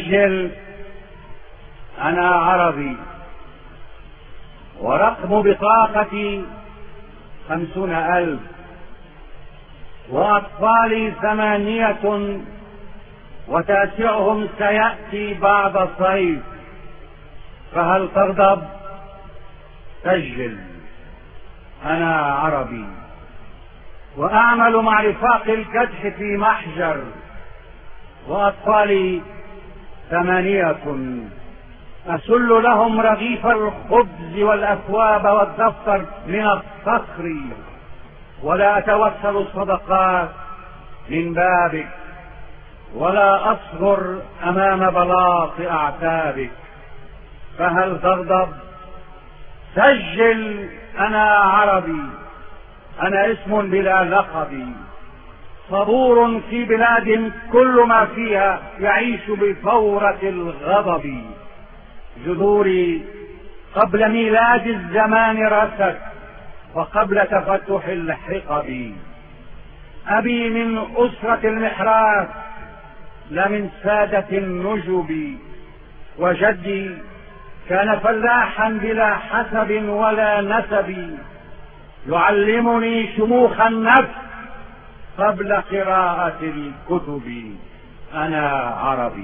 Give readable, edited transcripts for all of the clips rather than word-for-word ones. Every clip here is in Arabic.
سجل أنا عربي، ورقم بطاقتي 50,000، وأطفالي 8 وتاسعهم سيأتي بعد الصيف، فهل تغضب؟ سجل أنا عربي، وأعمل مع رفاق الكدح في محجر، وأطفالي 8، أسل لهم رغيف الخبز والأكواب والدفتر من الصخر، ولا أتوسل الصدقات من بابك، ولا أصغر أمام بلاط أعتابك، فهل تغضب؟ سجل أنا عربي، أنا اسم بلا لقب، صبور في بلاد كل ما فيها يعيش بفورة الغضب، جذوري قبل ميلاد الزمان رست، وقبل تفتح الحقب، أبي من أسرة المحراث لا من سادة النجب، وجدي كان فلاحا بلا حسب ولا نسب، يعلمني شموخ النفس قبل قراءة الكتب، أنا عربي.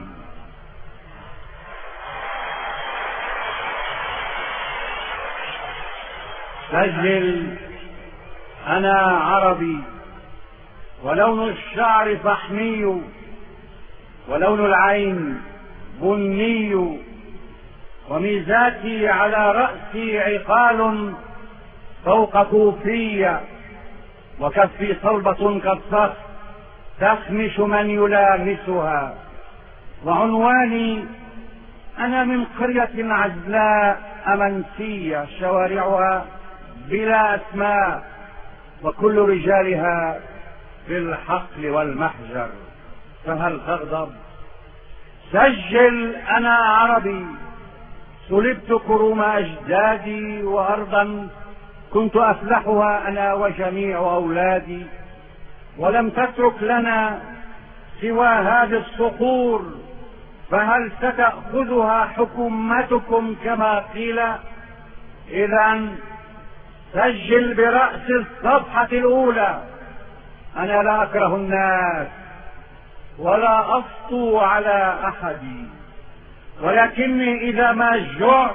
سجل أنا عربي، ولون الشعر فحمي، ولون العين بني، وميزاتي على رأسي عقال فوق كوفية، وكفي صلبة كالصخر تخمش من يلامسها، وعنواني أنا من قرية عزلاء أمنسية شوارعها بلا أسماء، وكل رجالها في الحقل والمحجر، فهل تغضب؟ سجل أنا عربي، سلبت كروم أجدادي، وأرضا كنت أفلحها أنا وجميع أولادي، ولم تترك لنا سوى هذه الصخور، فهل ستأخذها حكومتكم كما قيل؟ إذن سجل برأس الصفحة الأولى، أنا لا أكره الناس ولا أسطو على أحد، ولكني إذا ما جعت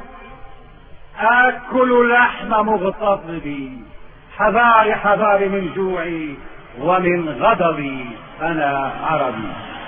آكل لحم مغتصبي، حذاري حذاري من جوعي ومن غضبي، أنا عربي.